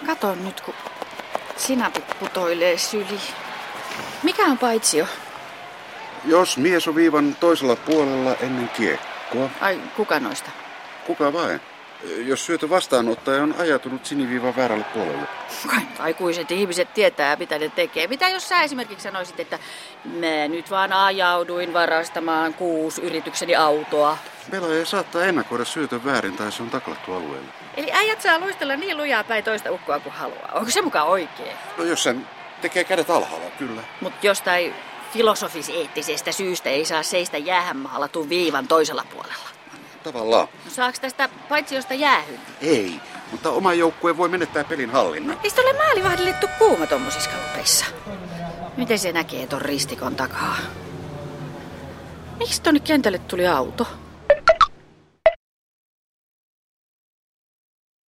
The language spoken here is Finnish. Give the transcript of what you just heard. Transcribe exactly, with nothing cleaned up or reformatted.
Kato nyt, kun sinapit putoilee syliin. Mikä on paitsio? Jos mies on viivan toisella puolella ennen kiekkoa. Ai, kuka noista? Kuka vain? Jos syötö vastaanottaja on ajatunut siniviivan väärälle puolelle. Kai aikuiset ihmiset tietää, mitä ne tekee. Mitä jos sä esimerkiksi sanoisit, että mä nyt vaan ajauduin varastamaan kuusi yritykseni autoa. Pelaaja saattaa ennakoida syötön väärin tai se on taklattu alueelle. Eli äijät saa luistella niin lujaa päin toista ukkoa kuin haluaa. Onko se mukaan oikein? No jos sen tekee kädet alhaalla, kyllä. Mutta jostain filosofis-eettisestä syystä ei saa seistä jäähän maalatun viivan toisella puolella. Tavallaan. No saaks tästä paitsiosta jäähyn? Ei, mutta oma joukkue voi menettää pelin hallinnan. Eikö tolle maalivahdille tuu kuuma tommosissa kalupeissa? Miten se näkee ton ristikon takaa? Miksi tonne kentälle tuli auto?